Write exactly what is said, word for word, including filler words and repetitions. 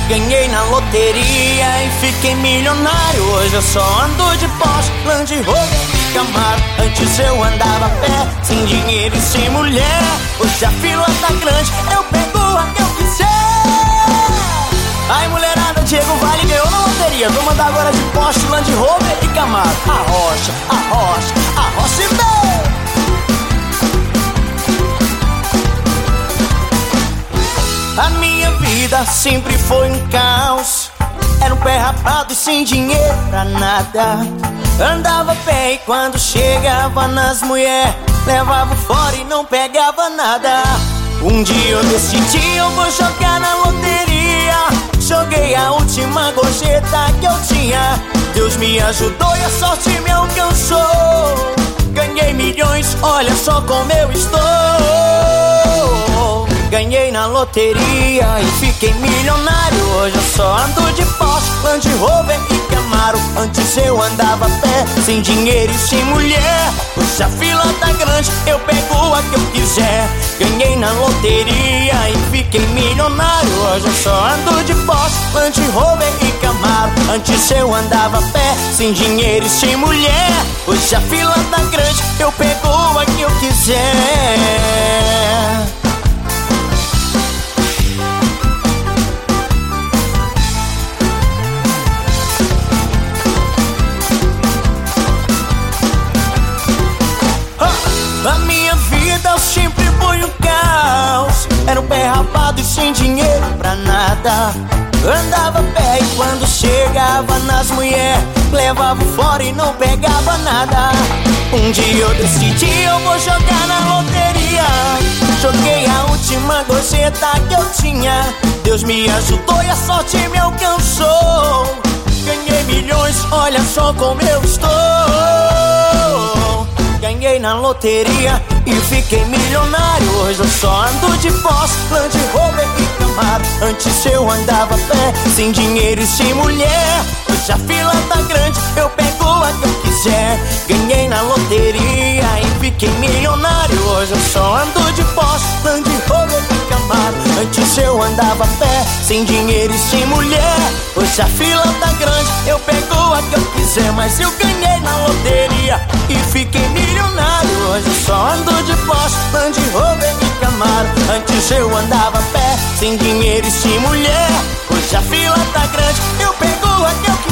Ganhei na loteria e fiquei milionário. Hoje eu só ando de Porsche, Land Rover e Camaro. Antes eu andava a pé, sem dinheiro e sem mulher. Hoje a fila tá grande, eu pego a que eu quiser. Ai mulherada, Diego Vale ganhou na loteria. Vou mandar agora de Porsche, Land Rover e Camaro. A rocha, a rocha, a rocha e vem. A minha vida sempre foi um caos. Era um pé rapado e sem dinheiro pra nada. Andava a pé e quando chegava nas mulheres, levava fora e não pegava nada. Um dia eu decidi, eu vou jogar na loteria. Joguei a última gorjeta que eu tinha. Deus me ajudou e a sorte me alcançou. Ganhei milhões, olha só como eu estou. Ganhei na loteria e fiquei milionário. Hoje eu só ando de Porsche, Land Rover e Camaro. Antes eu andava a pé, sem dinheiro e sem mulher. Hoje a fila tá grande, eu pego a que eu quiser. Ganhei na loteria e fiquei milionário. Hoje eu só ando de Porsche, Land Rover e Camaro. Antes eu andava a pé, sem dinheiro e sem mulher. Hoje a fila tá grande, eu pego a que eu quiser. A minha vida sempre foi um caos. Era um pé rapado e sem dinheiro pra nada. Andava a pé e quando chegava nas mulheres, levava fora e não pegava nada. Um dia eu decidi, eu vou jogar na loteria. Joguei a última gorjeta que eu tinha. Deus me ajudou e a sorte me alcançou. Ganhei milhões, olha só como eu estou. Ganhei na loteria e fiquei milionário. Hoje eu só ando de Porsche, Land Rover e Camaro. Antes eu andava a pé, sem dinheiro e sem mulher. Hoje a fila tá grande, eu pego a que eu quiser. Ganhei na loteria e fiquei milionário. Hoje eu só ando de Porsche, Land Rover e Camaro. Antes eu andava a pé, sem dinheiro e sem mulher. Hoje a fila tá grande, eu pego a que eu quiser. Mas eu ganhei na loteria e fiquei milionário. Hoje eu só ando de Porsche, Land Rover e Camaro. Antes eu andava a pé, sem dinheiro e sem mulher. Hoje a fila tá grande, eu pego a que eu